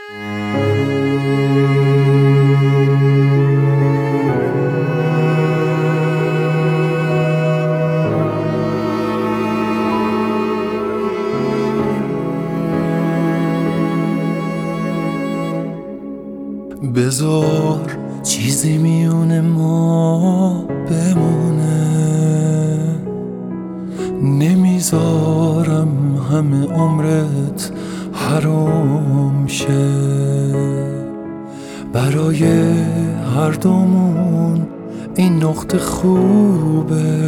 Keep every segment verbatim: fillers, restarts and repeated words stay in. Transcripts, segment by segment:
بذار چیزی میونه ما بمونه، نمیذارم همه عمرت حرام شه. برای هر دومون این نقطه خوبه،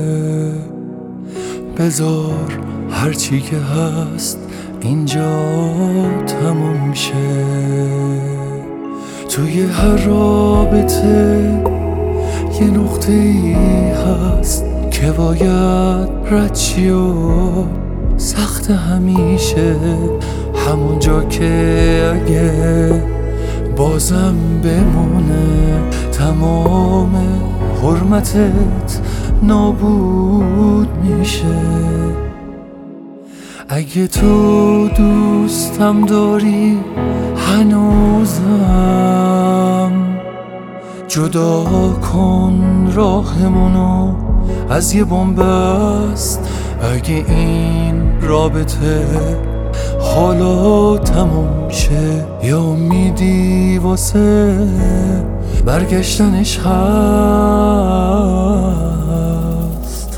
بذار هرچی که هست اینجا تموم شه. توی هر رابطه یه نقطه ای هست که باید رد شی و سخت همیشه، همونجا که اگه بازم بمونه تمام حرمتت نابود میشه. اگه تو دوستم داری هنوزم، جدا کن راهمونو از یه بن‌بست. اگه این رابطه حالا تموم شه، یا امیدی واسه برگشتنش هست.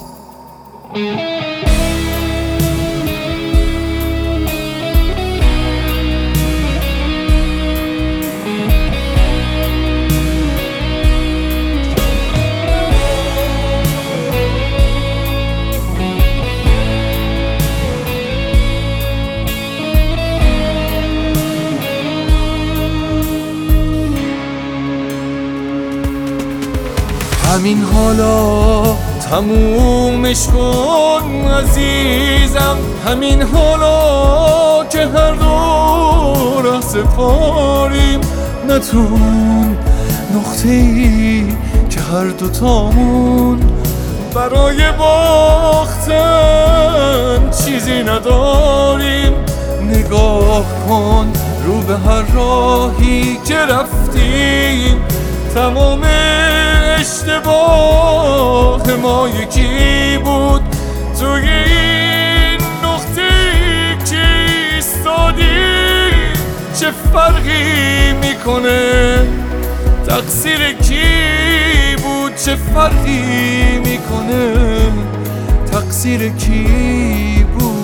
همین حالا تمومش کن عزیزم، همین حالا که هر دو ره سپاریم، نتون نقطه ای که هر دوتامون برای باختن چیزی نداریم. نگاه کن رو به هر راهی که رفتیم، تمام اشتباه ما یکی بود. توی این نقطه که ایستادی چه فرقی میکنه؟ تقصیر کی بود؟ چه فرقی میکنه؟ تقصیر کی بود؟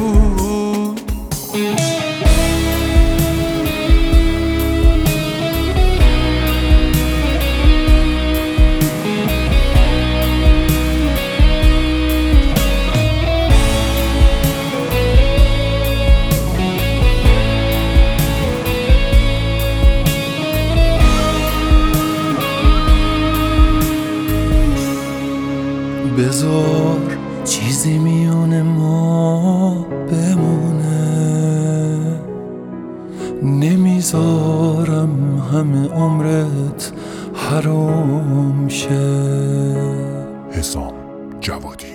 بذار چیزی میونه ما بمونه، نمیذارم همه عمرت حرام شه. حسام جوادی.